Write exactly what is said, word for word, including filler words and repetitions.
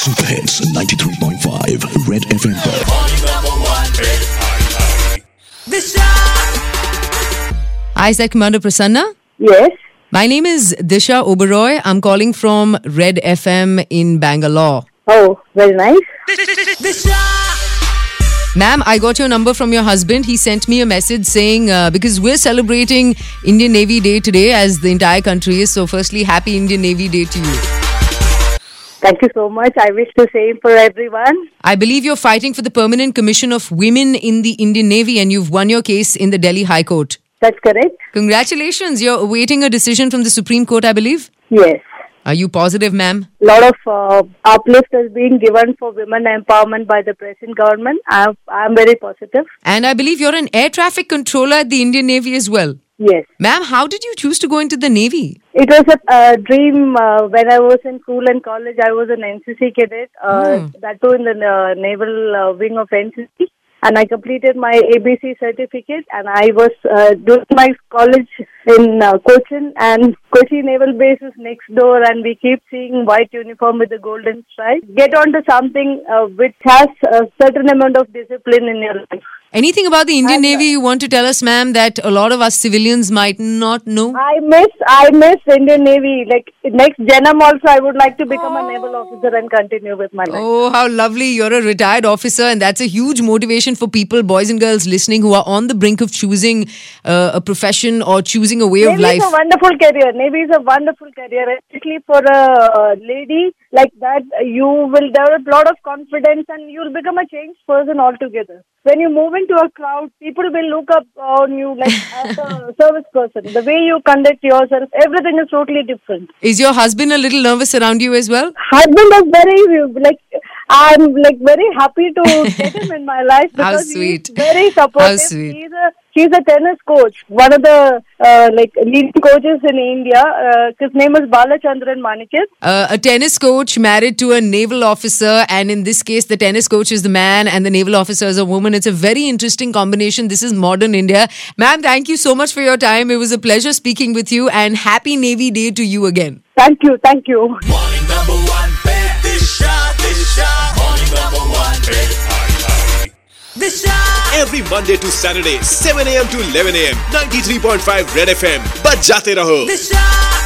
Super hits ninety-three point five Red F M पर Isaac Commander Prasanna? Yes. My name is Disha Oberoi. I'm calling from Red F M in Bangalore. Oh, very nice. Ma'am, I got your number from your husband. He sent me a message saying, uh, because we're celebrating Indian Navy Day today as the entire country is. So firstly, happy Indian Navy Day to you. Thank you so much. I wish the same for everyone. I believe you're fighting for the Permanent Commission of Women in the Indian Navy and you've won your case in the Delhi High Court. That's correct. Congratulations. You're awaiting a decision from the Supreme Court, I believe. Yes. Are you positive, ma'am? A lot of uh, uplift has been given for women empowerment by the present government. I'm, I'm very positive. And I believe you're an air traffic controller at the Indian Navy as well. Yes. Ma'am, how did you choose to go into the Navy? It was a uh, dream. Uh, when I was in school and college, I was an N C C cadet. Uh, Hmm. That too in the uh, naval uh, wing of N C C. And I completed my A B C certificate, and I was uh, doing my college in uh, Cochin, and Kochi Naval Base is next door, and we keep seeing white uniform with the golden stripe. Get on to something uh, which has a certain amount of discipline in your life. Anything about the Indian And, uh, Navy you want to tell us, ma'am, that a lot of us civilians might not know? I miss, I miss Indian Navy. Like next Janam also, I would like to become Oh. a naval officer and continue with my life. Oh, how lovely. You're a retired officer, and that's a huge motivation for people, boys and girls listening, who are on the brink of choosing uh, a profession or choosing a way of Navy life. is a wonderful career. Navy is a wonderful career, especially for a uh, lady like that. You will develop a lot of confidence and you'll become a changed person altogether. When you move into a crowd, people will look up on you like as a service person. The way you conduct yourself, everything is totally different. Is your husband a little nervous around you as well? Husband is very like I'm like very happy to get him in my life How because sweet. he's very supportive. How sweet. He's a he's a tennis coach, one of the uh, like leading coaches in India. Uh, his name is Balachandran Manikya. Uh, a tennis coach married to a naval officer, and in this case, the tennis coach is the man and the naval officer is a woman. It's a very interesting combination. This is modern India. Ma'am, thank you so much for your time. It was a pleasure speaking with you, and happy Navy Day to you again. Thank you, thank you. Morning number one, Disha, Disha. Morning number one, Disha. Every Monday to Saturday, seven a.m. to eleven a.m. ninety-three point five Red F M. बजाते रहो. Disha.